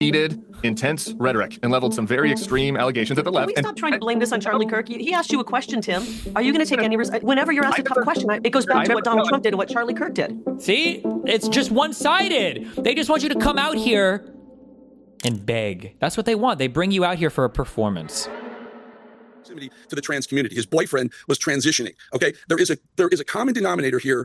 heated, intense rhetoric and leveled some very extreme allegations at the left. Can we stop trying to blame this on Charlie Kirk? He asked you a question, Tim. Are you going to take any whenever you're asked a tough question, it goes back to what Donald Trump did and what Charlie Kirk did. See? It's just one-sided. They just want you to come out here and beg. That's what they want. They bring you out here for a performance. To the trans community. His boyfriend was transitioning. Okay? There is a common denominator here.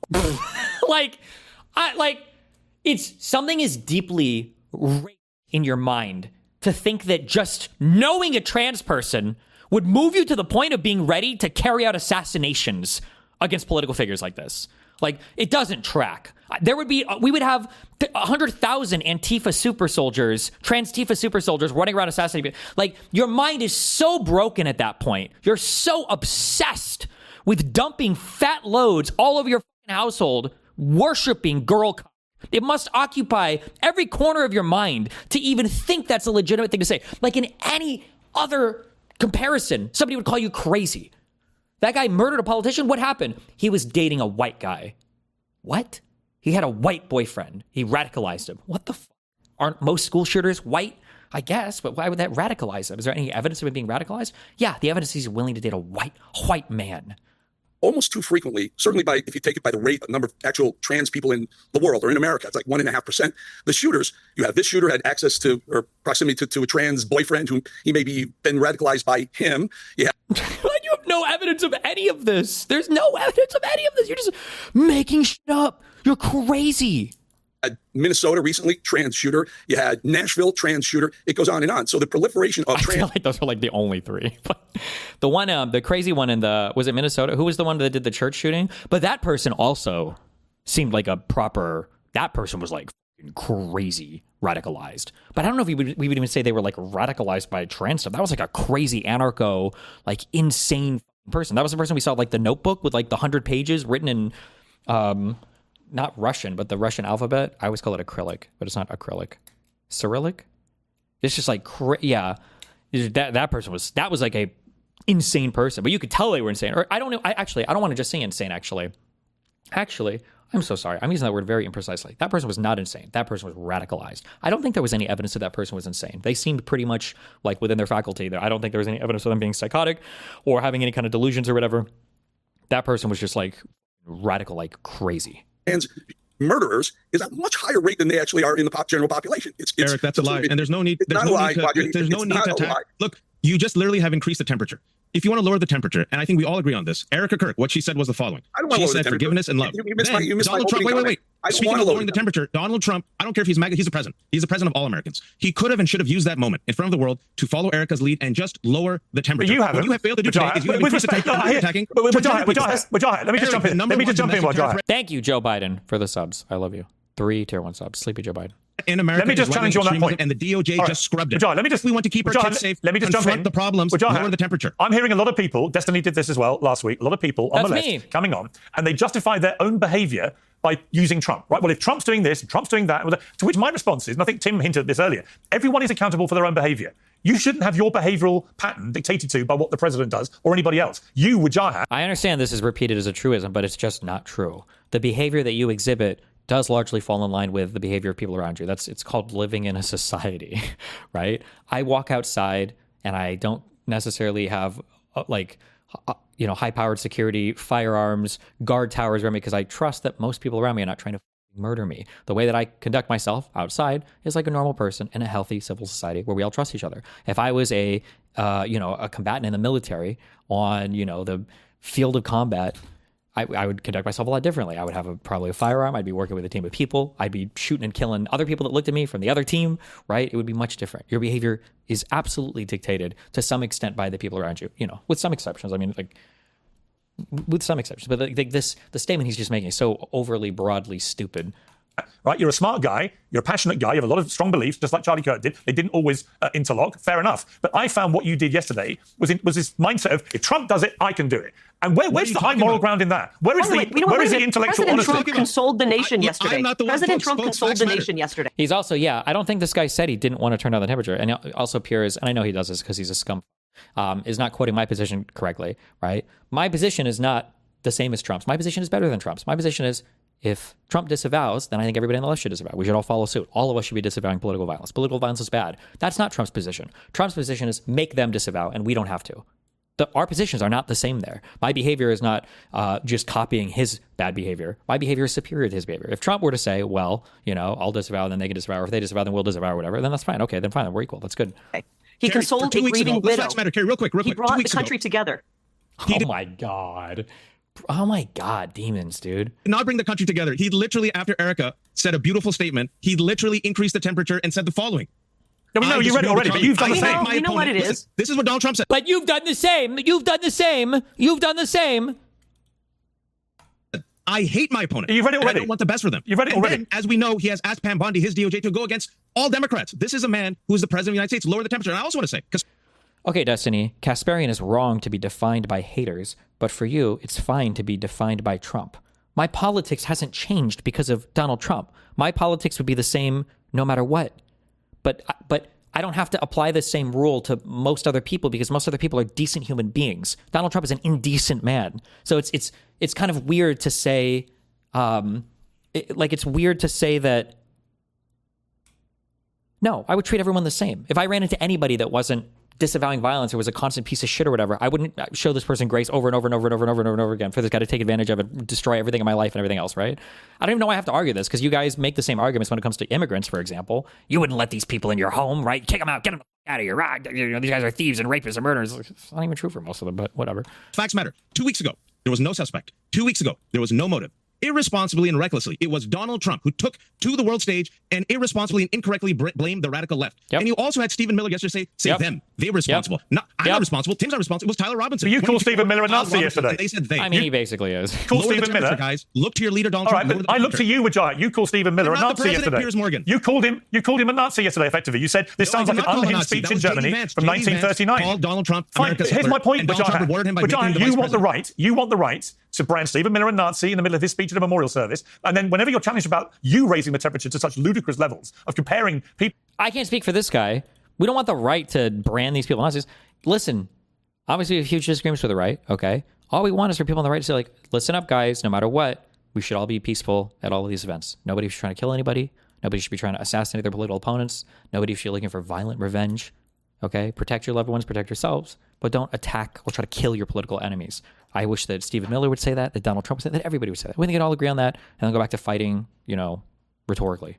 It's something is deeply raped in your mind to think that just knowing a trans person would move you to the point of being ready to carry out assassinations against political figures like this. Like, it doesn't track. We would have 100,000 Antifa super soldiers, trans Tifa super soldiers running around assassinating. Like, your mind is so broken at that point. You're so obsessed with dumping fat loads all over your household, worshiping girl. It must occupy every corner of your mind to even think that's a legitimate thing to say. Like, in any other comparison, somebody would call you crazy. That guy murdered a politician. What happened? He was dating a white guy. What? He had a white boyfriend. He radicalized him. What the fuck? Aren't most school shooters white? I guess, but why would that radicalize him? Is there any evidence of him being radicalized? Yeah, the evidence is he's willing to date a white man. Almost too frequently, certainly if you take it by the rate, the number of actual trans people in the world or in America, it's like 1.5%. The shooters, this shooter had access to or proximity to a trans boyfriend who he maybe been radicalized by him. Yeah. You have no evidence of any of this. There's no evidence of any of this. You're just making shit up. You're crazy. Minnesota recently, trans shooter. You had Nashville, trans shooter. It goes on and on. So the proliferation of trans. I feel like those are like the only three. But the one, the crazy one was it Minnesota? Who was the one that did the church shooting? But that person also seemed like that person was like crazy radicalized. But I don't know if we would even say they were like radicalized by trans stuff. That was like a crazy anarcho, like insane person. That was the person we saw like the Notebook with like the 100 pages written in, not Russian, but the Russian alphabet. I always call it acrylic, but it's not acrylic. Cyrillic? It's just like, that person was like a insane person, but you could tell they were insane. Or I don't know. I don't want to just say insane, actually. Actually, I'm so sorry. I'm using that word very imprecisely. That person was not insane. That person was radicalized. I don't think there was any evidence that that person was insane. They seemed pretty much like within their faculty. I don't think there was any evidence of them being psychotic or having any kind of delusions or whatever. That person was just like radical, like crazy. Trans murderers is at a much higher rate than they actually are in the general population. Eric, that's a lie. And there's no need to attack. Look, you just literally have increased the temperature. If you want to lower the temperature, and I think we all agree on this, Erica Kirk, what she said was the following. I don't want she to lower said the forgiveness and love. You missed my Donald Trump, wait. Speaking of lowering the temperature. temperature, Donald Trump, I don't care if he's MAGA, he's the president. He's the president of all Americans. He could have and should have used that moment in front of the world to follow Erica's lead and just lower the temperature. But you haven't. What you have failed to do today is you have increased the temperature attacking. Let me just jump in. Let me just jump in. Thank you, Joe Biden, for the subs. I love you. 3 tier 1 subs. Sleepy Joe Biden. In America, let me just challenge you on that point. And the DOJ just scrubbed it. Let me just. We want to keep our kids safe. Let me just jump in. The problems. Lower the temperature. I'm hearing a lot of people. Destiny did this as well last week. A lot of people on the left coming on, and they justify their own behaviour by using Trump. Right? Well, if Trump's doing this, and Trump's doing that. To which my response is, and I think Tim hinted at this earlier, everyone is accountable for their own behaviour. You shouldn't have your behavioural pattern dictated to by what the president does or anybody else. You, Wajahat. I understand this is repeated as a truism, but it's just not true. The behaviour that you exhibit does largely fall in line with the behavior of people around you. It's called living in a society, right? I walk outside and I don't necessarily have high-powered security, firearms, guard towers around me because I trust that most people around me are not trying to murder me. The way that I conduct myself outside is like a normal person in a healthy civil society where we all trust each other. If I was a combatant in the military on, the field of combat, I would conduct myself a lot differently. I would have probably a firearm. I'd be working with a team of people. I'd be shooting and killing other people that looked at me from the other team, right? It would be much different. Your behavior is absolutely dictated to some extent by the people around you, with some exceptions. I mean, with some exceptions. But the statement he's just making is so overly broadly stupid. Right, you're a smart guy, you're a passionate guy, you have a lot of strong beliefs, just like Charlie Kirk did. They didn't always interlock, fair enough. But I found what you did yesterday was this mindset of, if Trump does it, I can do it. And where's the high moral ground in that? Where is the intellectual honesty? President Trump consoled the nation yesterday. President Trump consoled the nation yesterday. He's also, I don't think this guy said he didn't want to turn down the temperature. And also Piers, and I know he does this because he's a scum, is not quoting my position correctly, right? My position is not the same as Trump's. My position is better than Trump's. My position is If Trump disavows, then I think everybody on the left should disavow. We should all follow suit. All of us should be disavowing political violence. Political violence is bad. That's not Trump's position. Trump's position is make them disavow, and we don't have to. Our positions are not the same there. My behavior is not just copying his bad behavior. My behavior is superior to his behavior. If Trump were to say, well, I'll disavow, then they can disavow, or if they disavow, then we'll disavow, or whatever, then that's fine. Okay, then fine, we're equal. That's good. Okay. He consoled a grieving widow. Kerry, real quick. He brought the country together. Oh my God. Oh my God, demons, dude. Not bring the country together. He literally, after Erica said a beautiful statement, he literally increased the temperature and said the following. No, we know you read it already, but you've done the same. We know what it is. Listen, this is what Donald Trump said. But you've done the same. You've done the same. You've done the same. I hate my opponent. You've read it already. I don't want the best for them. You've read it already. Then, as we know, he has asked Pam Bondi, his DOJ, to go against all Democrats. This is a man who is the president of the United States. Lower the temperature. And I also want to say, because okay, Destiny, Kasparian is wrong to be defined by haters, but for you, it's fine to be defined by Trump. My politics hasn't changed because of Donald Trump. My politics would be the same no matter what. But I don't have to apply the same rule to most other people because most other people are decent human beings. Donald Trump is an indecent man. So it's kind of weird to say, it's weird to say that, no, I would treat everyone the same. If I ran into anybody that wasn't disavowing violence or was a constant piece of shit or whatever, I wouldn't show this person grace over and over and over and over and over and over again for this guy to take advantage of it, destroy everything in my life and everything else, right? I don't even know why I have to argue this because you guys make the same arguments when it comes to immigrants, for example. You wouldn't let these people in your home, right? Kick them out, get them out of here. Right? These guys are thieves and rapists and murderers. It's not even true for most of them, but whatever. Facts matter. 2 weeks ago, there was no suspect. 2 weeks ago, there was no motive. Irresponsibly and recklessly, it was Donald Trump who took to the world stage and irresponsibly and incorrectly blamed the radical left. Yep. And you also had Stephen Miller yesterday say them. They were responsible. I'm not responsible. Tim's not responsible. It was Tyler Robinson. But you called Stephen Miller a Nazi yesterday. They said they. I mean, he basically is. Call Stephen Miller. Guys, look to your leader, Donald Trump. Trump. I look to you, Wajai. You called Stephen Miller a Nazi yesterday. Piers Morgan. You called him a Nazi yesterday, effectively. You said this sounds like an unhinged speech in Germany from 1939. Called Donald Trump America's Hitler. Here's my point, Wajai. You want the right to brand Stephen Miller a Nazi in the middle of his speech at a memorial service, and then whenever you're challenged about you raising the temperature to such ludicrous levels of comparing people. I can't speak for this guy. We don't want the right to brand these people Nazis. Listen, obviously we have huge disagreements with the right, okay? All we want is for people on the right to say, listen up, guys, no matter what, we should all be peaceful at all of these events. Nobody should be trying to kill anybody. Nobody should be trying to assassinate their political opponents. Nobody should be looking for violent revenge, okay? Protect your loved ones, protect yourselves, but don't attack or try to kill your political enemies. I wish that Stephen Miller would say that Donald Trump would say that, everybody would say that. We can all agree on that and then go back to fighting, rhetorically.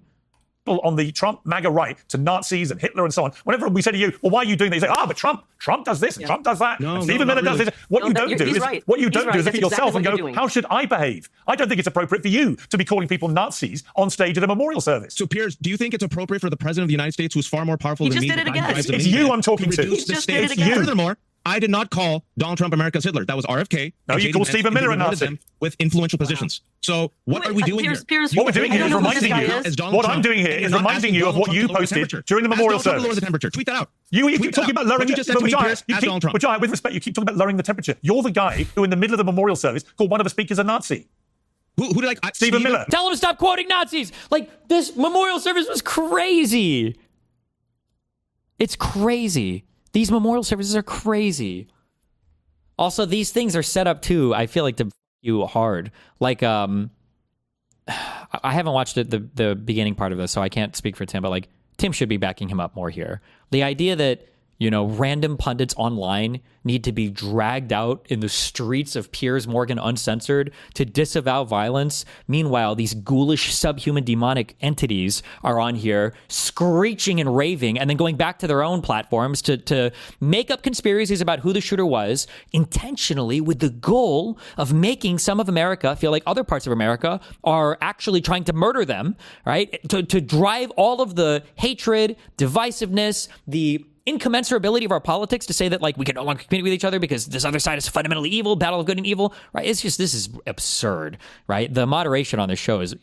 On the Trump MAGA right to Nazis and Hitler and so on. Whenever we say to you, well, why are you doing this? You say, but Trump does this and Trump does that. And Stephen Miller does this. What you don't do is look at yourself and go, how should I behave? I don't think it's appropriate for you to be calling people Nazis on stage at a memorial service. So, Piers, do you think it's appropriate for the president of the United States, who's far more powerful than me? He just did it again. It's you I'm talking to. He just did it again. Furthermore, I did not call Donald Trump America's Hitler. That was RFK. No, you called Stephen Miller a Nazi. With influential positions. So what are we doing here? What we're doing here is reminding you. What I'm doing here is reminding you of what you posted during the memorial service. Lower the temperature. Tweet that out. You keep talking about lowering the temperature. With respect, you keep talking about lowering the temperature. You're the guy who, in the middle of the memorial service, called one of the speakers a Nazi. Who did I? Stephen Miller. Tell him to stop quoting Nazis. This memorial service was crazy. It's crazy. These memorial services are crazy. Also, these things are set up too, I feel like, to you hard. I haven't watched the beginning part of this, so I can't speak for Tim, but Tim should be backing him up more here. The idea that, random pundits online need to be dragged out in the streets of Piers Morgan uncensored to disavow violence. Meanwhile, these ghoulish, subhuman, demonic entities are on here screeching and raving and then going back to their own platforms to make up conspiracies about who the shooter was intentionally with the goal of making some of America feel like other parts of America are actually trying to murder them, right? To drive all of the hatred, divisiveness, the incommensurability of our politics to say that we can no longer communicate with each other because this other side is fundamentally evil, battle of good and evil, right? It's just, this is absurd, right? The moderation on this show is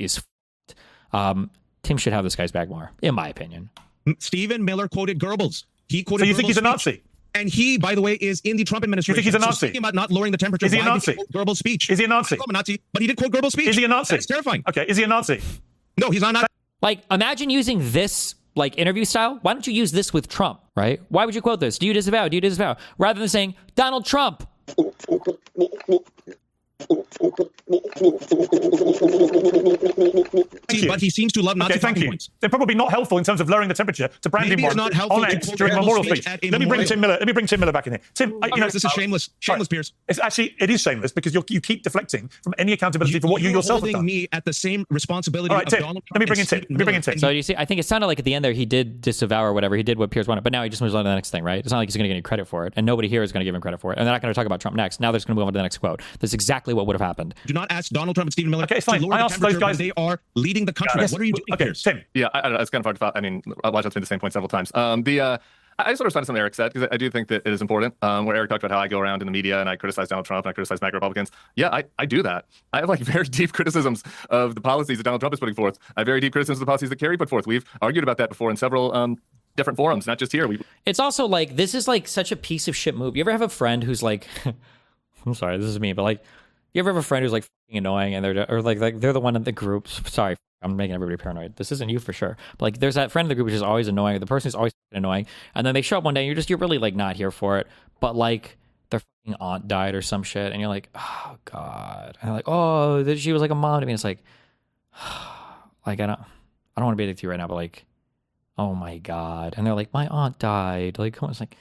Tim should have this guy's back more, in my opinion. Stephen Miller quoted Goebbels. He quoted. So you Goebbels' think he's a Nazi? Speech. And he, by the way, is in the Trump administration. You think he's a Nazi? So speaking about not lowering the temperature. Is he a Nazi? Goebbels' speech. Is he a Nazi? I call him a Nazi, but he did quote Goebbels' speech. Is he a Nazi? That's terrifying. Okay, is he a Nazi? No, he's not. Imagine using this interview style. Why don't you use this with Trump, right? Why would you quote this? Do you disavow? Rather than saying, Donald Trump. But he seems to love Nazi talking points. They're probably not helpful in terms of lowering the temperature to branding Maybe it's not helpful on to X quote during Randall's Memorial speech speech. at a Let me bring memorial. Tim Miller back in here. Tim, this is shameless Piers. It's actually, it is shameless because you keep deflecting from any accountability for what you yourself have done. Me at the same responsibility. All right, of Tim, Donald Trump. let me bring in Tim. So you see, I think it sounded like at the end there he did disavow or whatever. He did what Piers wanted, but now he just moves on to the next thing, right? It's not like he's going to get any credit for it, and nobody here is going to give him credit for it. And they're not going to talk about Trump next. Now they're just going to move on to the next quote. That's exactly what would have happened. Do not ask Donald Trump and Stephen Miller Okay, it's fine. to lower I the asked those temperature guys. when they are leading the country. Yes. What are you doing, Okay, Piers? Tim. Yeah, I don't know. It's kind of hard to follow. I mean, watch out, say the same point several times. I sort of respond to something Eric said because I do think that it is important. Where Eric talked about how I go around in the media and I criticize Donald Trump and I criticize MAGA Republicans. Yeah, I do that. I have like very deep criticisms of the policies that Donald Trump is putting forth. I have very deep criticisms of the policies that Kerry put forth. We've argued about that before in several different forums, not just here. It's also like, this is like such a piece of shit move. You ever have a friend who's like, I'm sorry, this is me, but like, you ever have a friend who's like fucking annoying and they're the one in the group. Sorry, I'm making everybody paranoid. This isn't you for sure. But like, there's that friend in the group which is always annoying. The person who's always annoying, and then they show up one day and you're really like not here for it. But like, their fucking aunt died or some shit, and you're like, oh god. And they're like, oh, she was like a mom to me. And it's like, like I don't want to be addicted to you right now, but like, oh my god. And they're like, my aunt died. Like, it's like,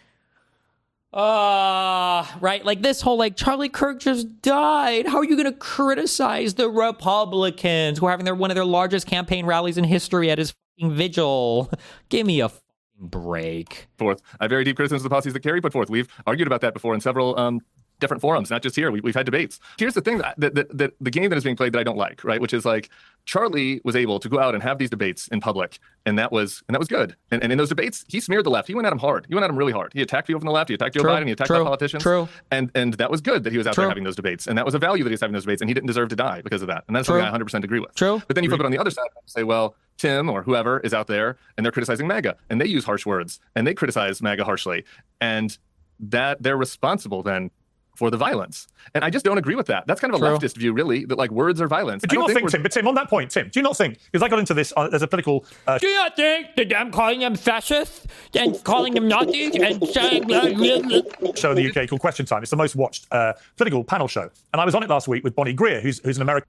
right? Like this whole like Charlie Kirk just died. How are you going to criticize the Republicans who are having one of their largest campaign rallies in history at his fucking vigil? Give me a fucking break. Forth. I have very deep criticisms of the policies that Kerry put forth. We've argued about that before in several different forums, not just here. We've had debates. Here's the thing that the game that is being played that I don't like, right? Which is like Charlie was able to go out and have these debates in public, and that was good. And in those debates, he smeared the left. He went at him hard. He went at him really hard. He attacked people from the left. He attacked Joe Biden. He attacked politicians. And that was good that he was out there having those debates, and that was a value that he was having those debates, and he didn't deserve to die because of that. And that's something I 100% agree with. But then you flip it on the other side and say, well, Tim or whoever is out there and they're criticizing MAGA and they use harsh words and they criticize MAGA harshly, and that they're responsible then for the violence. And I just don't agree with that. That's kind of a leftist view, really, that like words are violence. But do you not think, Tim, but Tim, on that point, Tim, do you not think, because I got into this as a political... do you not think that I'm calling them fascists and calling them Nazis and saying... show in the UK called Question Time. It's the most watched political panel show. And I was on it last week with Bonnie Greer, who's an American...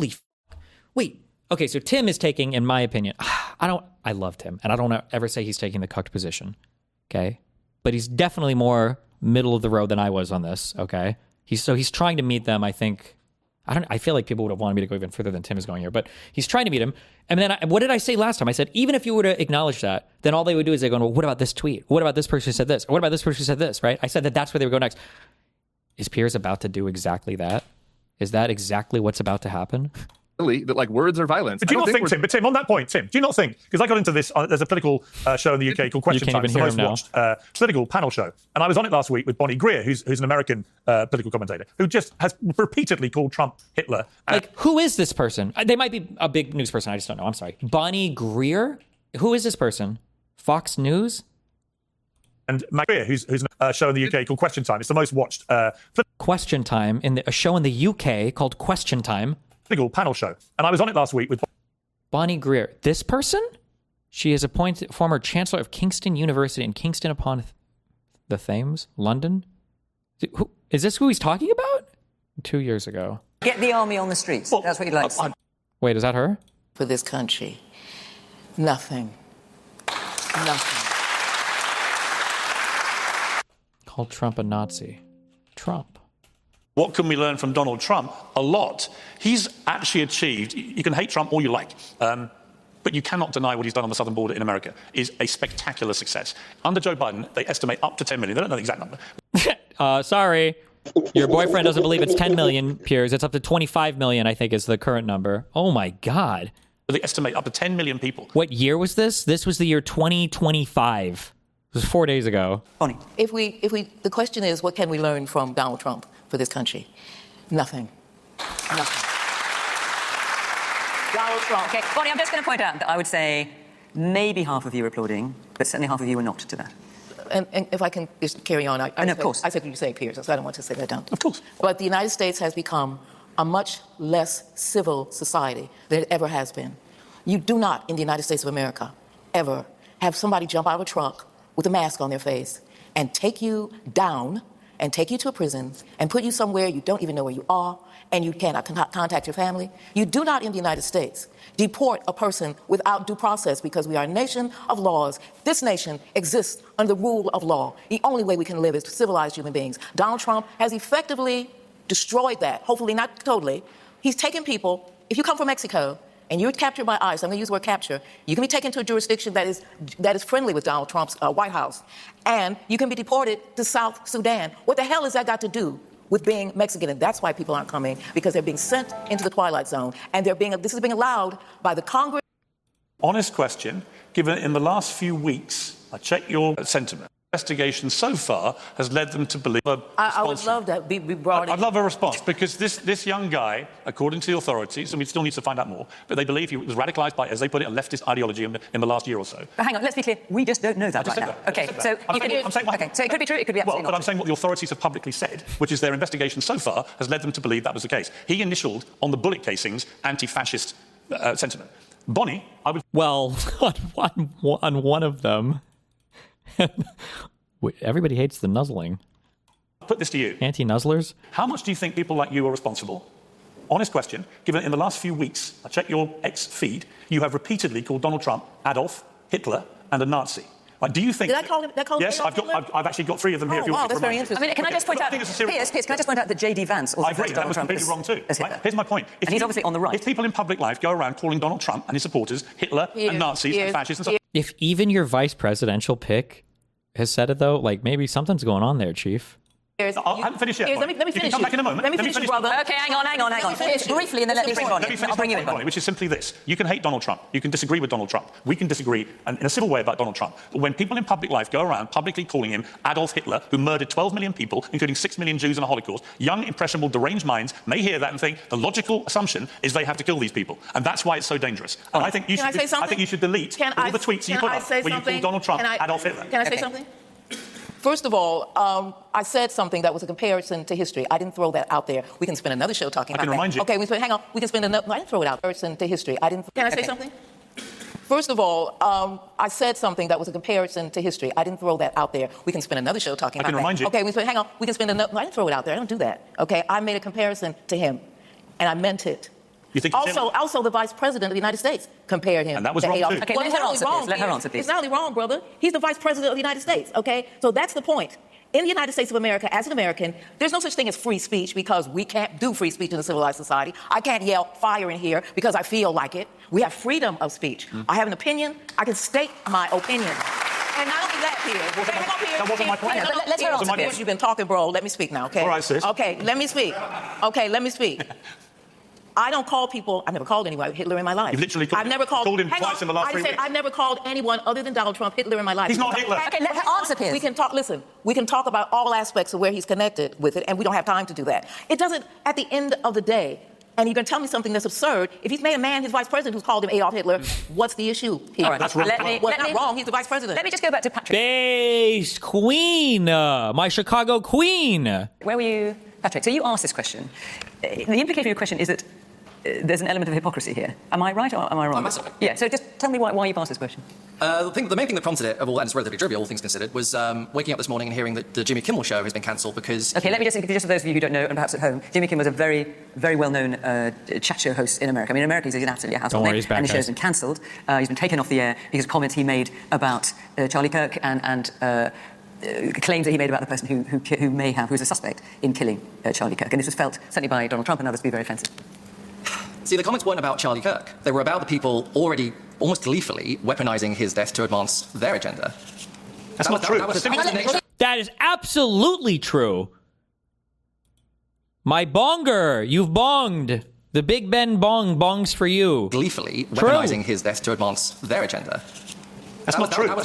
Wait. Okay, so Tim is taking, in my opinion, I love Tim, and I don't ever say he's taking the cucked position, okay? But he's definitely more middle of the road than I was on this, okay? He's trying to meet them, I think. I feel like people would have wanted me to go even further than Tim is going here, but he's trying to meet him. And then what did I say last time? I said, even if you were to acknowledge that, then all they would do is they go, well, what about this tweet? What about this person who said this? Or what about this person who said this, right? I said that's where they would go next. Is Piers about to do exactly that? Is that exactly what's about to happen? That like words are violence. But do you not think, Tim, but Tim, on that point, Tim, do you not think, because I got into this, there's a political show in the UK called Question Time, it's the most watched political panel show. And I was on it last week with Bonnie Greer, who's an American political commentator, who just has repeatedly called Trump Hitler. Like, who is this person? They might be a big news person, I just don't know. I'm sorry. Bonnie Greer? Who is this person? Fox News? And Matt Greer, who's a show in the UK called Question Time. It's the most watched... Question Time, a show in the UK called Question Time. Political panel show. And I was on it last week with... Bonnie Greer. This person? She is appointed former Chancellor of Kingston University in Kingston upon the Thames, London. Is this who he's talking about? 2 years ago. Get the army on the streets. Well, that's what he likes. Wait, is that her? For this country, nothing. Called Trump a Nazi. Trump. What can we learn from Donald Trump? A lot. He's actually achieved, you can hate Trump all you like, but you cannot deny what he's done on the southern border in America is a spectacular success. Under Joe Biden, they estimate up to 10 million. They don't know the exact number. Sorry. Your boyfriend doesn't believe it's 10 million, Piers. It's up to 25 million, I think, is the current number. Oh, my God. They estimate up to 10 million people. What year was this? This was the year 2025. It was 4 days ago. Bonnie. The question is, what can we learn from Donald Trump for this country? Nothing. Donald Trump. Okay, Bonnie, I'm just going to point out that I would say maybe half of you are applauding, but certainly half of you are not to that. And if I can just carry on, of course. I said you say Piers, so I don't want to say that down. Of course. But the United States has become a much less civil society than it ever has been. You do not, in the United States of America, ever have somebody jump out of a truck with a mask on their face and take you down and take you to a prison and put you somewhere you don't even know where you are and you cannot contact your family. You do not in the United States deport a person without due process because we are a nation of laws. This nation exists under the rule of law. The only way we can live is civilized human beings. Donald Trump has effectively destroyed that, hopefully not totally. He's taken people, if you come from Mexico and you're captured by ICE, I'm going to use the word capture, you can be taken to a jurisdiction that is friendly with Donald Trump's White House, and you can be deported to South Sudan. What the hell has that got to do with being Mexican? And that's why people aren't coming, because they're being sent into the Twilight Zone, and this is being allowed by the Congress. Honest question, given in the last few weeks, I checked your sentiment. Investigation so far has led them to believe I would love that be brought in. I'd love a response, because this young guy, according to the authorities, and we still need to find out more, but they believe he was radicalized by, as they put it, a leftist ideology in the last year or so. But hang on, let's be clear. We just don't know that right now. Okay, so I'm saying so it could be true, it could be absolutely not. But I'm saying what the authorities have publicly said, which is their investigation so far has led them to believe that was the case. He initialed on the bullet casings anti-fascist sentiment. Bonnie, I would... Well, on one of them... Everybody hates the nuzzling. I'll put this to you. Anti-nuzzlers? How much do you think people like you are responsible? Honest question, given in the last few weeks, I checked your X feed, you have repeatedly called Donald Trump Adolf, Hitler, and a Nazi. Like, do you think... Did I call him Yes, I've actually got 3 of them here. Oh, wow, that's very interesting. I mean, can I just point out... Piers, can I just point out that J.D. Vance also... I agree, that was completely wrong too. Right? Here's my point. And he's obviously on the right. If people in public life go around calling Donald Trump and his supporters Hitler and Nazis and fascists and stuff... If even your vice presidential pick has said it, though, like, maybe something's going on there, Chief. I haven't finished yet. Let me finish. You can come back in a moment. Let me finish, brother. Okay, hang on. Finish briefly, and then let me bring on you. I'll bring you in, Bonnie, which is simply this. You can hate Donald Trump. You can disagree with Donald Trump. We can disagree in a civil way about Donald Trump. But when people in public life go around publicly calling him Adolf Hitler, who murdered 12 million people, including 6 million Jews in the Holocaust, young, impressionable, deranged minds may hear that and think the logical assumption is they have to kill these people. And that's why it's so dangerous. And I think you should delete all the tweets you put up where you call Donald Trump Adolf Hitler. Can I say something? First of all, I said something that was a comparison to history. I didn't throw that out there. We can spend another show talking about that. I can remind you. Okay, hang on. We can spend another... I didn't throw it out. Comparison to history. I didn't... Can I say something? First of all, I said something that was a comparison to history. I didn't throw that out there. We can spend another show talking about that. I can remind you. Okay, hang on. We can spend another... I didn't throw it out there. I don't do that. Okay? I made a comparison to him, and I meant it. You think also, the Vice President of the United States compared him. And that was wrong, too. Okay, let her answer, please. It's not only wrong, brother. He's the Vice President of the United States, okay? So that's the point. In the United States of America, as an American, there's no such thing as free speech because we can't do free speech in a civilized society. I can't yell fire in here because I feel like it. We have freedom of speech. I have an opinion. I can state my opinion. And not only that, Piers. That wasn't my point. Let's hear answer, Piers. You've been talking, bro. Let me speak now, okay? All right, sis. Okay, let me speak. I don't call people. I've never called anyone Hitler in my life. You've literally called him twice in the last 3 weeks. I've never called anyone other than Donald Trump Hitler in my life. He's not Hitler. Okay, let her answer, Piers. We can talk. Listen, we can talk about all aspects of where he's connected with it, and we don't have time to do that. It doesn't. At the end of the day, and you're going to tell me something that's absurd. If he's made a man his vice president who's called him Adolf Hitler, what's the issue here? All right, that's wrong. Not wrong. He's the vice president. Let me just go back to Patrick. Based Queen, my Chicago Queen. Where were you, Patrick? So you asked this question. The implication of your question is that there's an element of hypocrisy here. Am I right or am I wrong? Oh, massively. Yeah, so just tell me why you've asked this question. The main thing that prompted it, and it's relatively trivial, all things considered, was waking up this morning and hearing that the Jimmy Kimmel show has been cancelled because... Okay, let me just for those of you who don't know, and perhaps at home, Jimmy Kimmel was a very, very well-known chat show host in America. I mean, in America, he's absolutely a household name, and the show's been cancelled. He's been taken off the air because of comments he made about Charlie Kirk and claims that he made about the person who was a suspect in killing Charlie Kirk. And this was felt, certainly by Donald Trump and others, to be very offensive. See, the comments weren't about Charlie Kirk. They were about the people already, almost gleefully, weaponizing his death to advance their agenda. That's not true. That is absolutely true. My bonger, you've bonged. The Big Ben bongs for you. Gleefully weaponizing his death to advance their agenda. That's not true.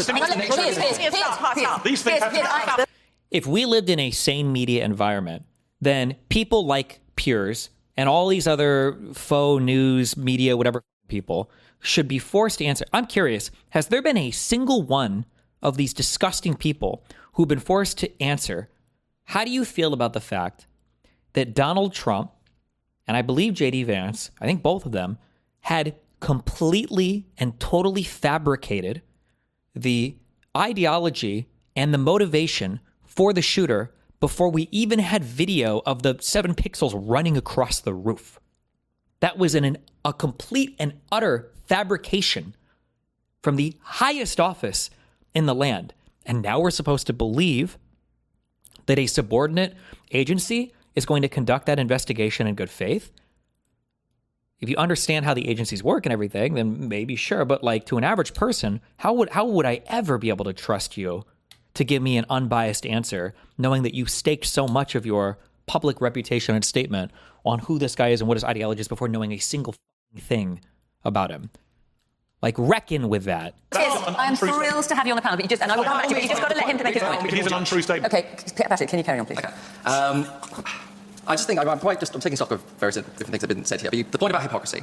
These things have to... If we lived in a sane media environment, then people like Piers and all these other faux news, media, whatever people should be forced to answer. I'm curious, has there been a single one of these disgusting people who've been forced to answer, how do you feel about the fact that Donald Trump, and I believe J.D. Vance, I think both of them, had completely and totally fabricated the ideology and the motivation for the shooter before we even had video of the 7 pixels running across the roof. That was a complete and utter fabrication from the highest office in the land. And now we're supposed to believe that a subordinate agency is going to conduct that investigation in good faith. If you understand how the agencies work and everything, then maybe sure. But like to an average person, how would I ever be able to trust you to give me an unbiased answer, knowing that you staked so much of your public reputation and statement on who this guy is and what his ideology is before knowing a single thing about him? Like, reckon with that. I'm thrilled to have you on the panel, but I will come back to you. You just got to let him to make his point. It is an untrue statement. Okay, Patrick, can you carry on, please? Okay. I just think I'm taking stock of various different things that have been said here. But the point about hypocrisy.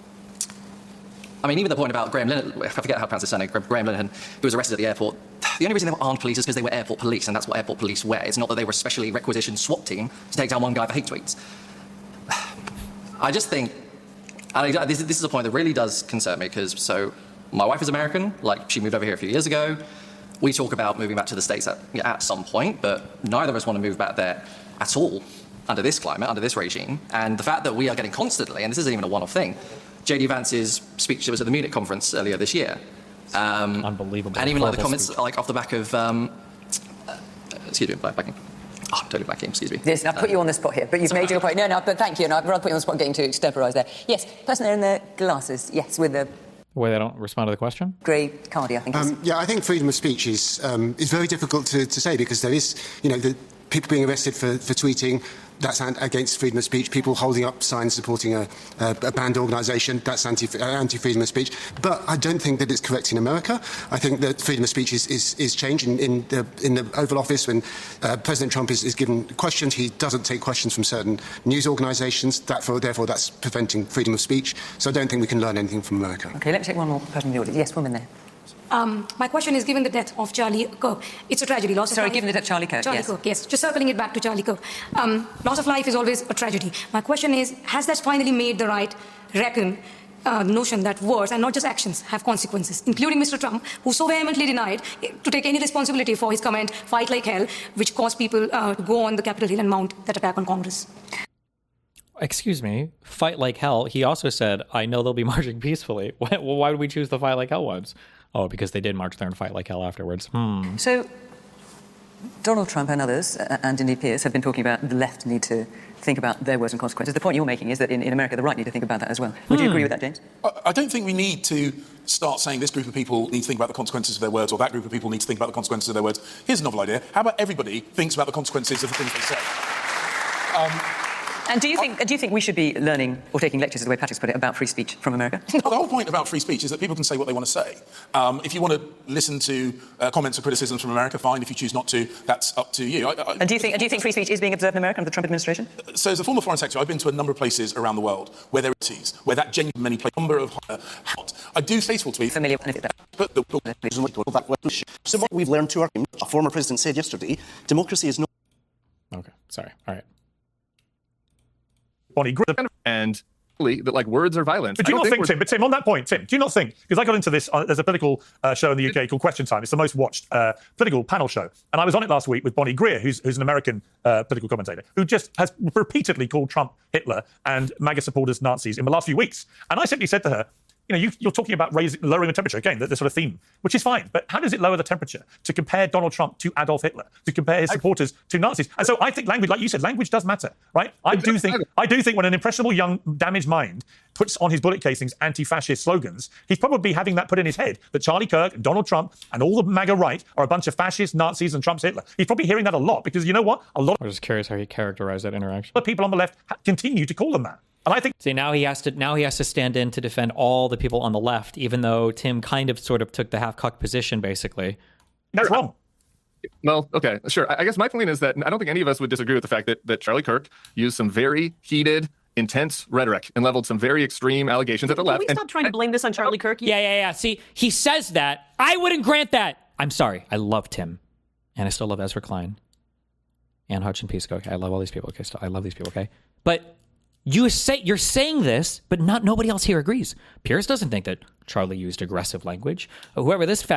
I mean, even the point about Graham Linehan, I forget how to pronounce his surname, Graham Linehan, who was arrested at the airport. The only reason they were armed police is because they were airport police, and that's what airport police wear. It's not that they were a specially requisitioned SWAT team to take down one guy for hate tweets. I just think, and this is a point that really does concern me, because my wife is American, like she moved over here a few years ago. We talk about moving back to the States at some point, but neither of us want to move back there at all under this climate, under this regime. And the fact that we are getting constantly, and this isn't even a one-off thing, J.D. Vance's speech that was at the Munich conference earlier this year. Unbelievable. And even like the comments like off the back of, excuse me, backing. Oh, I'm totally backing, excuse me. Yes, I've put you on the spot here, but you've made your point. No, but thank you. No, I'd rather put you on the spot getting to extemporise there. Yes, person there in the glasses, yes, with the... Where they don't respond to the question? Grey Cardi, I think. Yeah, I think freedom of speech is very difficult to say, because there is, the people being arrested for tweeting, that's against freedom of speech. People holding up signs supporting a banned organisation, that's anti-freedom of speech. But I don't think that it's correct in America. I think that freedom of speech is changed in the Oval Office. When President Trump is given questions, he doesn't take questions from certain news organisations. Therefore, that's preventing freedom of speech. So I don't think we can learn anything from America. OK, let me take one more person in the audience. Yes, woman there. My question is, given the death of Charlie Kirk, it's a tragedy. Given the death of Charlie Kirk, Charlie Kirk, yes. Just circling it back to Charlie Kirk. Loss of life is always a tragedy. My question is, has that finally made the right reckon notion that words, and not just actions, have consequences, including Mr. Trump, who so vehemently denied to take any responsibility for his comment, "Fight like hell," which caused people to go on the Capitol Hill and mount that attack on Congress? Excuse me, fight like hell. He also said, I know they'll be marching peacefully. Why would we choose the fight like hell ones? Oh, because they did march there and fight like hell afterwards. So, Donald Trump and others, and indeed Pierce, have been talking about the left need to think about their words and consequences. The point you're making is that in America, the right need to think about that as well. Would you agree with that, James? I don't think we need to start saying this group of people need to think about the consequences of their words, or that group of people need to think about the consequences of their words. Here's a novel idea. How about everybody thinks about the consequences of the things they say? And do you think we should be learning or taking lectures, as the way Patrick's put it, about free speech from America? Well, the whole point about free speech is that people can say what they want to say. If you want to listen to comments or criticisms from America, fine. If you choose not to, that's up to you. And do you think free speech is being observed in America under the Trump administration? So, as a former foreign secretary, I've been to a number of places around the world where there are cities where that genuinely many places, number of I do faithful to be familiar with that. So what we've learned to our a former president said yesterday, democracy is not. Okay, sorry. All right. Bonnie Grimm. And that like words are violence. But do you not think, Tim? But Tim, on that point, Tim, do you not think? Because I got into this. There's a political show in the UK called Question Time. It's the most watched political panel show, and I was on it last week with Bonnie Greer, who's an American political commentator, who just has repeatedly called Trump Hitler and MAGA supporters Nazis in the last few weeks. And I simply said to her, you're talking about lowering the temperature again, the sort of theme, which is fine. But how does it lower the temperature to compare Donald Trump to Adolf Hitler, to compare his supporters to Nazis? And so I think language, like you said, language does matter, right? I do think when an impressionable young damaged mind puts on his bullet casings anti-fascist slogans, he's probably having that put in his head that Charlie Kirk, Donald Trump, and all the MAGA right are a bunch of fascists, Nazis, and Trump's Hitler. He's probably hearing that a lot because you know what? I'm just curious how he characterized that interaction. The people on the left continue to call them that. And I think now he has to stand in to defend all the people on the left, even though Tim kind of sort of took the half-cocked position, basically. That's wrong. Well, okay, sure. I guess my point is that I don't think any of us would disagree with the fact that Charlie Kirk used some very heated, intense rhetoric and leveled some very extreme allegations at the left. Can we stop trying to blame this on Charlie Kirk? Yeah. See, he says that. I wouldn't grant that. I'm sorry. I love Tim. And I still love Ezra Klein. And Hutch and Pisco. Okay, I love all these people. Okay, I love these people, okay? But you're saying this, but nobody else here agrees. Pierce doesn't think that Charlie used aggressive language. Whoever this fat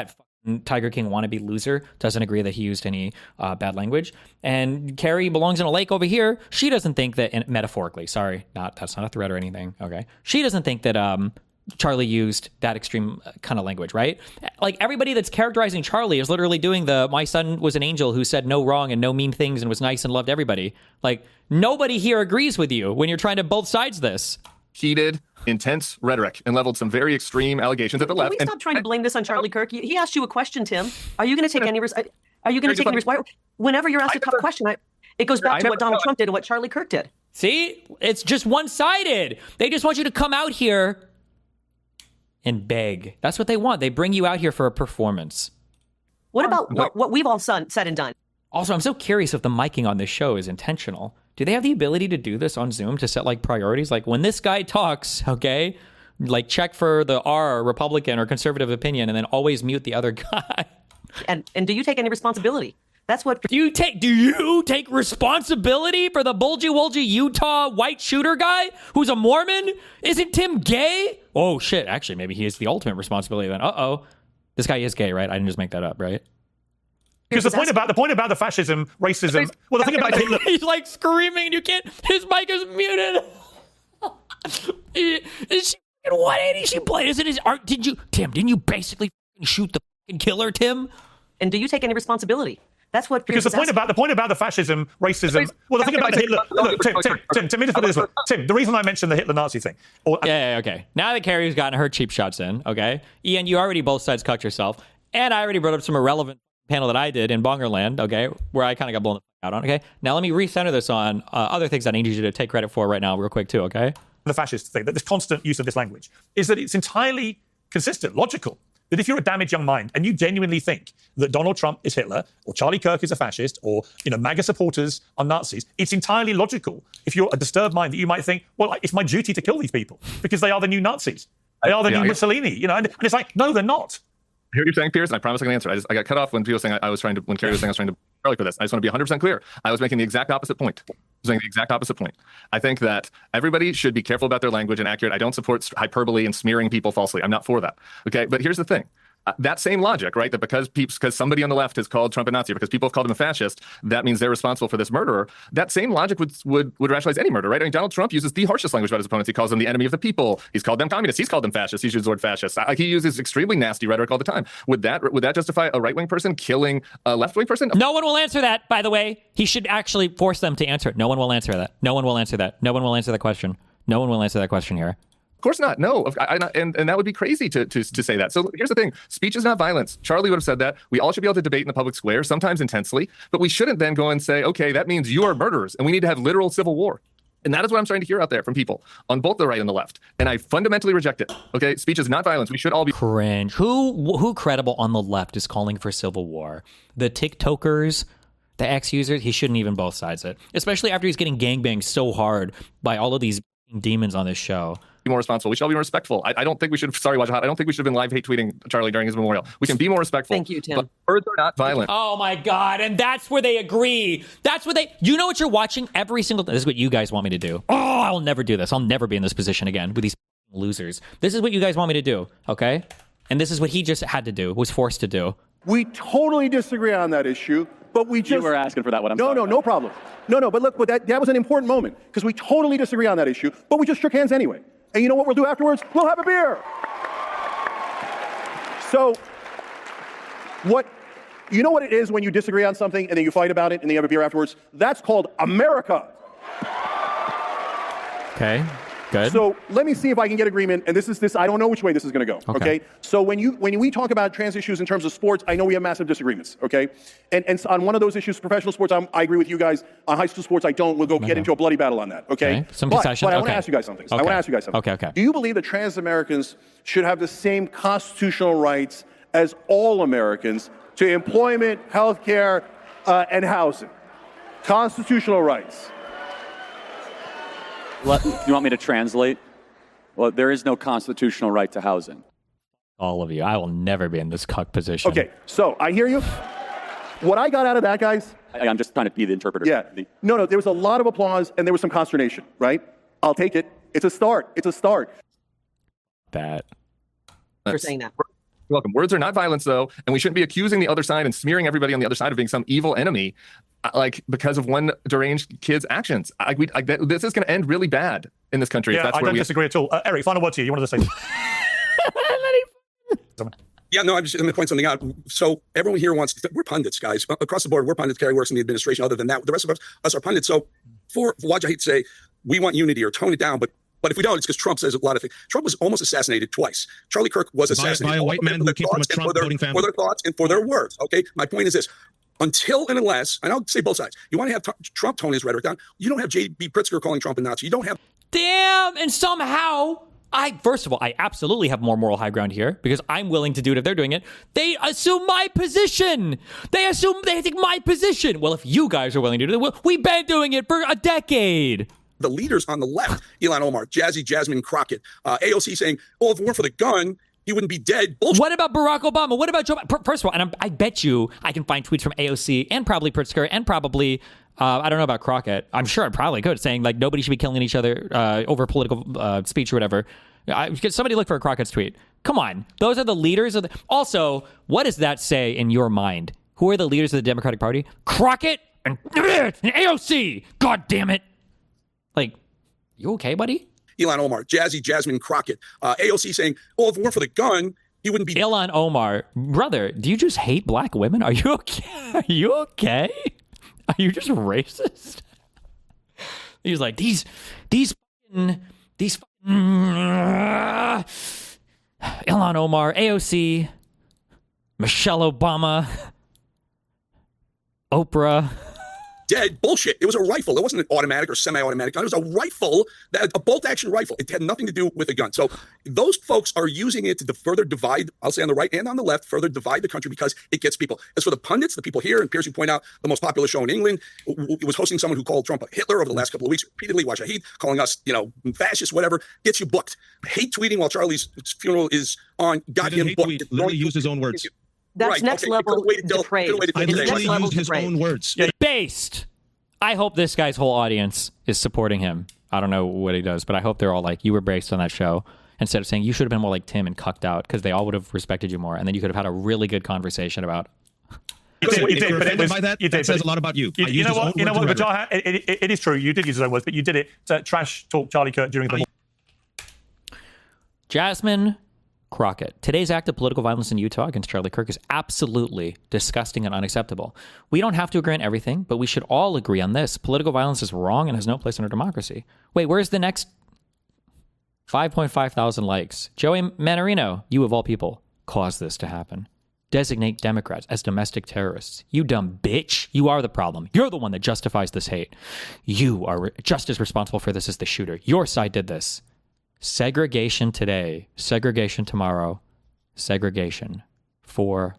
Tiger King wannabe loser doesn't agree that he used any bad language. And Carrie belongs in a lake over here. She doesn't think that, metaphorically, sorry, that's not a threat or anything, okay? She doesn't think that Charlie used that extreme kind of language, right? Like, everybody that's characterizing Charlie is literally doing my son was an angel who said no wrong and no mean things and was nice and loved everybody. Like, nobody here agrees with you when you're trying to both sides this. Heated, intense rhetoric and leveled some very extreme allegations at the left. Can we stop trying to blame this on Charlie Kirk? He asked you a question, Tim. Are you going to take any whenever you're asked a tough question, it goes back to what Donald Trump did and what Charlie Kirk did. See? It's just one-sided. They just want you to come out here and beg. That's what they want. They bring you out here for a performance. What about what we've all said and done? Also, I'm so curious if the miking on this show is intentional. Do they have the ability to do this on Zoom to set like priorities? Like when this guy talks, okay, like check for the R, Republican or conservative opinion, and then always mute the other guy. And do you take any responsibility? That's what do you take responsibility for the bulgy-wulgy Utah white shooter guy who's a Mormon? Isn't Tim gay? Oh shit! Actually, maybe he is the ultimate responsibility then. This guy is gay, right? I didn't just make that up, right? Because the point about the fascism, racism. Well, the thing about Hitler, he's like screaming, and you can't. His mic is muted. Is she 180? She played. Isn't his art? Tim? Didn't you basically shoot the fucking killer, Tim? And do you take any responsibility? That's what. Because the point about the fascism, racism. Well, the thing about Hitler. Look, Tim, let me just put it this way. Tim, the reason I mentioned the Hitler-Nazi thing. Okay. Now that Carrie's gotten her cheap shots in, okay, Ian, you already both sides cucked yourself, and I already brought up some irrelevant panel that I did in Bongerland, okay, where I kind of got blown out on, okay? Now let me recenter this on other things I need you to take credit for right now real quick too, okay? The fascist thing, that this constant use of this language, is that it's entirely consistent, logical, that if you're a damaged young mind and you genuinely think that Donald Trump is Hitler or Charlie Kirk is a fascist or, MAGA supporters are Nazis, it's entirely logical if you're a disturbed mind that you might think, well, it's my duty to kill these people because they are the new Nazis. They are the new Mussolini, and it's like, no, they're not. I hear what you're saying, Piers, and I promise I can answer. I got cut off when people were saying when Carrie was saying I was trying to Charlie for this. I just want to be 100% clear. I was making the exact opposite point. I think that everybody should be careful about their language and accurate. I don't support hyperbole and smearing people falsely. I'm not for that. Okay, but here's the thing. That same logic, right? That because somebody on the left has called Trump a Nazi, because people have called him a fascist, that means they're responsible for this murderer. That same logic would rationalize any murder, right? I mean, Donald Trump uses the harshest language about his opponents. He calls them the enemy of the people. He's called them communists. He's called them fascists. He uses the word fascist. He uses extremely nasty rhetoric all the time. Would that justify a right-wing person killing a left-wing person? No one will answer that, by the way. He should actually force them to answer it. No one will answer that. No one will answer that. No one will answer that question. No one will answer that question here. Of course not. No, and that would be crazy to say that. So here's the thing. Speech is not violence. Charlie would have said that. We all should be able to debate in the public square, sometimes intensely, but we shouldn't then go and say, okay, that means you are murderers and we need to have literal civil war. And that is what I'm starting to hear out there from people on both the right and the left. And I fundamentally reject it. Okay, speech is not violence. We should all be cringe. Who credible on the left is calling for civil war? The TikTokers, the ex-users, he shouldn't even both sides it. Especially after he's getting gangbanged so hard by all of these demons on this show. Be more responsible. We should all be more respectful. I don't think we should. Sorry, Wajahad. I don't think we should have been live hate tweeting Charlie during his memorial. We can be more respectful. Thank you, Tim. But words are not violent. Oh my God! And that's where they agree. That's what they. You know what you're watching every single. This is what you guys want me to do. Oh, I will never do this. I'll never be in this position again with these losers. This is what you guys want me to do. Okay, and this is what he just had to do. Was forced to do. We totally disagree on that issue, but we just. You were asking for that one. No problem. No. But look, that was an important moment because we totally disagree on that issue, but we just shook hands anyway. And you know what we'll do afterwards? We'll have a beer. So, you know what it is when you disagree on something and then you fight about it and then you have a beer afterwards? That's called America. Okay, good. So let me see if I can get agreement. And this. I don't know which way this is going to go. Okay. So when we talk about trans issues in terms of sports, I know we have massive disagreements. Okay. And on one of those issues, professional sports, I agree with you guys. On high school sports, I don't. We'll go get into a bloody battle on that. Okay. Some concessions. But I want to ask you guys something. Okay. Do you believe that trans Americans should have the same constitutional rights as all Americans to employment, health care, and housing? Constitutional rights. You want me to translate? Well, there is no constitutional right to housing. All of you. I will never be in this cuck position. Okay, so I hear you. What I got out of that, guys... I'm just trying to be the interpreter. Yeah. No, there was a lot of applause and there was some consternation, right? I'll take it. It's a start. That. For saying that. You're welcome. Words are not violence, though, and we shouldn't be accusing the other side and smearing everybody on the other side of being some evil enemy, because of one deranged kid's actions. This is going to end really bad in this country. Yeah, I don't disagree at all. Eric, final word to you. You wanted to say something? Yeah, no, I'm just going to point something out. So everyone here we're pundits, guys. Across the board, we're pundits. Kerry works in the administration. Other than that, the rest of us are pundits. So for Wajahid to say, we want unity or tone it down, but if we don't, it's because Trump says a lot of things. Trump was almost assassinated twice. Charlie Kirk was assassinated by a white man who came from a Trump voting family. For their thoughts and for their words, okay? My point is this. Until and unless, and I'll say both sides, you want to have Trump tone his rhetoric down, you don't have J.B. Pritzker calling Trump a Nazi. You don't have... Damn, and somehow... First of all, I absolutely have more moral high ground here because I'm willing to do it if they're doing it. They assume my position. They take my position. Well, if you guys are willing to do it, we've been doing it for a decade. The leaders on the left, Ilhan Omar, Jasmine Crockett, AOC saying, oh, if it weren't for the gun, he wouldn't be dead. Bullshit. What about Barack Obama? What about Joe Biden? First of all, and I bet you I can find tweets from AOC and probably Pritzker and probably, I don't know about Crockett. I'm sure I probably could, saying like nobody should be killing each other over political speech or whatever. Somebody look for a Crockett's tweet. Come on. Those are the leaders of the... Also, what does that say in your mind? Who are the leaders of the Democratic Party? Crockett and AOC. God damn it. Like, you okay, buddy? Ilhan Omar, Jasmine Crockett, AOC saying, oh, if it weren't for the gun, he wouldn't be... Ilhan Omar, brother, do you just hate black women? Are you okay? Are you okay? Are you just racist? He's like, these Ilhan Omar, AOC, Michelle Obama, Oprah... Dead bullshit. It was a rifle. It wasn't an automatic or semi-automatic gun. It was a rifle, a bolt-action rifle. It had nothing to do with a gun. So those folks are using it to further divide, I'll say on the right and on the left, further divide the country because it gets people. As for the pundits, the people here, and Piers, you point out, the most popular show in England, it was hosting someone who called Trump a Hitler over the last couple of weeks, repeatedly, Wajahid, calling us, fascist, whatever, gets you booked. Hate tweeting while Charlie's funeral is on, got him booked. He literally used his own words. That's next level depraved. I literally used his own words. Based. I hope this guy's whole audience is supporting him. I don't know what he does, but I hope they're all like, you were based on that show. Instead of saying, you should have been more like Tim and cucked out, because they all would have respected you more. And then you could have had a really good conversation about... You did, but it was, by that, you did, that says a lot about you. You know what? But it is true. You did use his own words, but you did it to trash talk Charlie Kirk during the... Jasmine Crockett. Today's act of political violence in Utah against Charlie Kirk is absolutely disgusting and unacceptable. We don't have to agree on everything, but we should all agree on this. Political violence is wrong and has no place in our democracy. Wait, where's the next 5.5 thousand likes? Joey Manorino, you of all people, caused this to happen. Designate Democrats as domestic terrorists. You dumb bitch. You are the problem. You're the one that justifies this hate. You are just as responsible for this as the shooter. Your side did this. Segregation today, segregation tomorrow, segregation forever.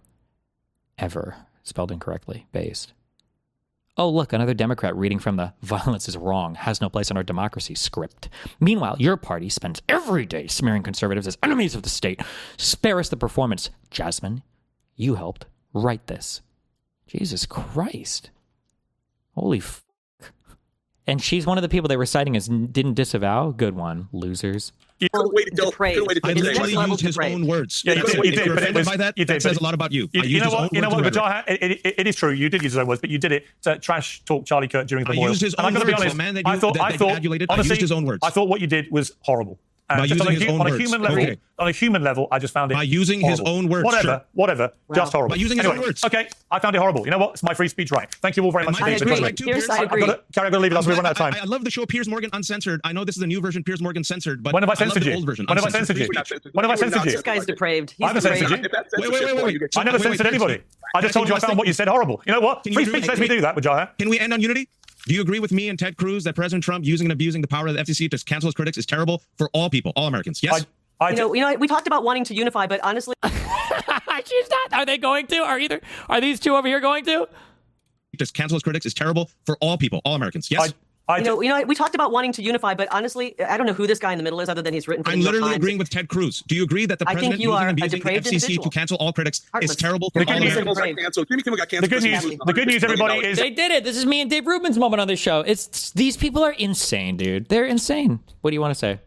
Spelled incorrectly, based. Oh, look, another Democrat reading from the violence is wrong, has no place in our democracy script. Meanwhile, your party spends every day smearing conservatives as enemies of the state. Spare us the performance. Jasmine, you helped write this. Jesus Christ. Holy fuck. And she's one of the people they were citing as didn't disavow. Good one, losers. I literally used his own words. Yeah, you did. But by that, that says a lot about you. You know what? It is true. You did use his own words, but you did it to trash talk Charlie Kirk during the memorial. I used his own words. I used his own words. I thought what you did was horrible. By using his own words. On a human level, I just found it by using his own words. Whatever. Just horrible. By using his own words. Okay, I found it horrible. You know what? It's my free speech right. Thank you all very much. I agree. I've got to leave it. We run out of time. I love the show Piers Morgan Uncensored. I know this is a new version, Piers Morgan Censored, but when have I censored you? When have I censored you? When have I censored you? This guy's depraved. I haven't censored you. Wait. I never censored anybody. I just told you I found what you said horrible. You know what? Free speech lets me do that, Wajaha. Can we end on unity? Do you agree with me and Ted Cruz that President Trump using and abusing the power of the FCC to cancel his critics is terrible for all people, all Americans? Yes? We talked about wanting to unify, but honestly... She's not. Are they going to? Are these two over here going to? Just cancel his critics is terrible for all people, all Americans. Yes? We talked about wanting to unify, but honestly, I don't know who this guy in the middle is other than he's written for I'm literally agreeing with Ted Cruz. Do you agree that the president using and abusing the FCC to cancel all critics is terrible for all Americans? The good news, everybody, is... They did it. This is me and Dave Rubin's moment on this show. These people are insane, dude. They're insane. What do you want to say?